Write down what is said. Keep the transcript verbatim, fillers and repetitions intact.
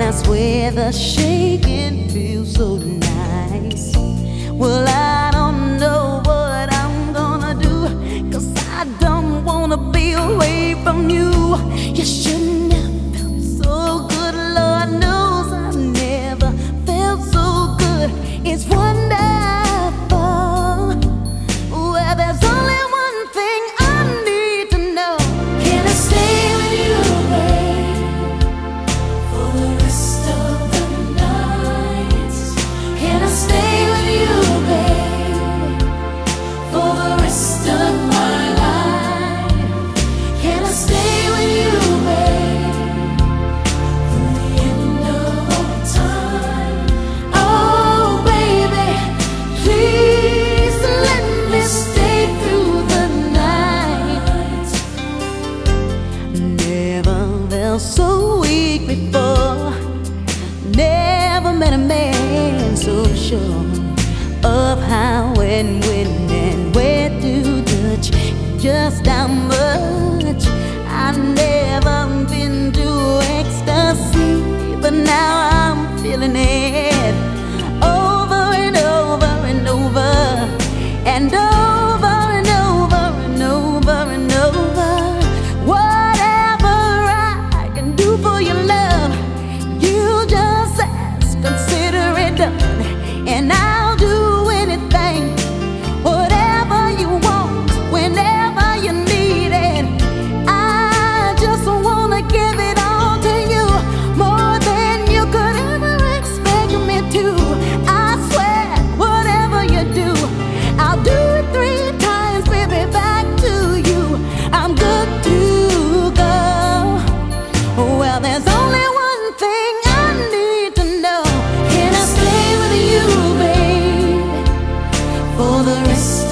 I swear the shaking feels so nice. Well, I don't know what I'm gonna do, 'cause I don't wanna be away from you. You shouldn't have felt so good, Lord knows I've never felt so good. It's wonderful. Well, there's only one thing I need to know. Can I stay with you, babe, for the rest of the night? Can I stay with you, babe, for the rest of my life? Can I stay with you, babe, through the end of all time? Oh, baby, please let me stay through the night. Never felt so weak before. Never met a man so sure of how and when and where to touch, just how much. I've never been to ecstasy, but now I'm feeling it over and over and over and over and over and over and over. Whatever I can do for your love, you just ask, consider it done, and I'll do anything, whatever you want, whenever you need it. I just wanna give it all to you, more than you could ever expect me to. I swear, whatever you do, I'll do it three times, baby, back to you. I'm good to go. Well, there's only one thing I need to know. Can I stay with you, babe, for the rest